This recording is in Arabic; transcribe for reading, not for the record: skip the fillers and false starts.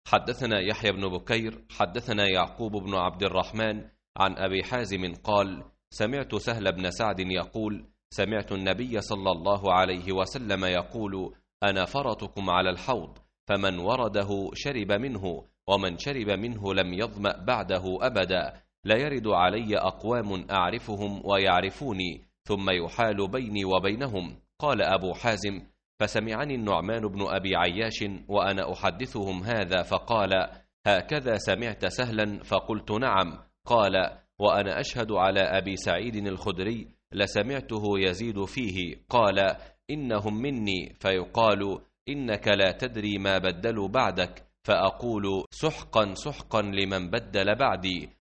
حدثنا يحيى بن بكير حدثنا يعقوب بن عبد الرحمن عن أبي حازم قال: سمعت سهل بن سعد يقول: سمعت النبي صلى الله عليه وسلم يقول: أنا فرطكم على الحوض، فمن ورده شرب منه، ومن شرب منه لم يظمأ بعده أبدا. لا يرد علي أقوام أعرفهم ويعرفوني ثم يحال بيني وبينهم. قال أبو حازم: فسمعني النعمان بن أبي عياش وأنا أحدثهم هذا فقال: هكذا سمعت سهلا؟ فقلت: نعم. قال: وأنا أشهد على أبي سعيد الخدري لسمعته يزيد فيه. قال: إنهم مني، فيقال: إنك لا تدري ما بدلوا بعدك، فأقول: سحقا سحقا لمن بدل بعدي.